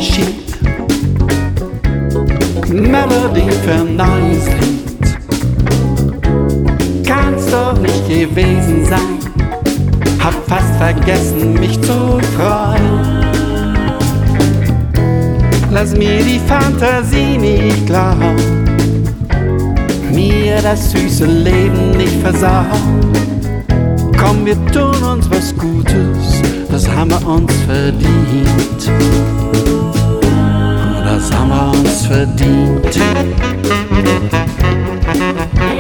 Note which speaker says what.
Speaker 1: Unterschied. Melodie für ein neues Lied. Kann's doch nicht gewesen sein. Hab fast vergessen, mich zu freuen. Lass mir die Fantasie nicht klauen, mir das süße Leben nicht versauen. Komm, wir tun uns was Gutes, das haben wir uns verdient. Das haben wir uns verdient.